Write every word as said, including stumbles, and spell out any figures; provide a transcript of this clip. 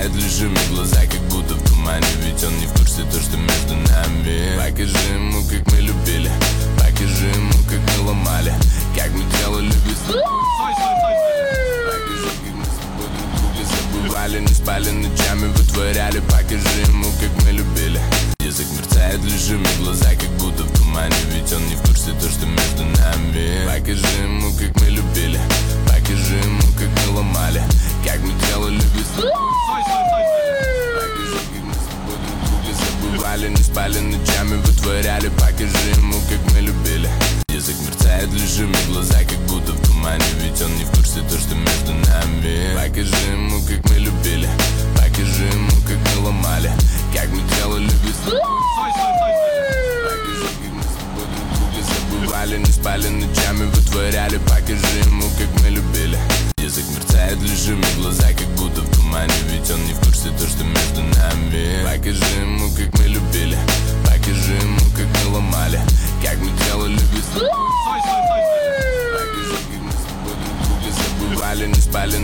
мерцают лишь ими глаза, как будто в тумане. Ведь он не в курсе то, что между нами. Покажи ему, как мы любили, покажи ему, как мы ломали, как мы делали без слов. Покажи, как мы с тобой друг друга забывали, не спали ночами, вытворяли. Покажи ему, как мы любили. Язык мерцает лишь ими глаза, как будто в тумане. Ведь он не в курсе то, что между нами. Покажи ему, как мы любили, покажи ему, как мы ломали, как мы делали без слов. Покажи, как мы с тобой друг друга забывали, не спали ночами, вытворяли. Покажи ему, как мы любили. Язык мерцает лишь ими глаза, как будто в тумане. Ведь он не в курсе то, что между нами. Покажи ему, как мы любили, покажи ему, как мы ломали, как мы делали без слов. Покажи, как мы с тобой друг друга забывали, не спали ночами, вытворяли. Покажи ему, как мы любили. Язык мерцает лишь ими глаза, как будто в тумане. Ведь он не в курсе то, что между нами. Покажи ему,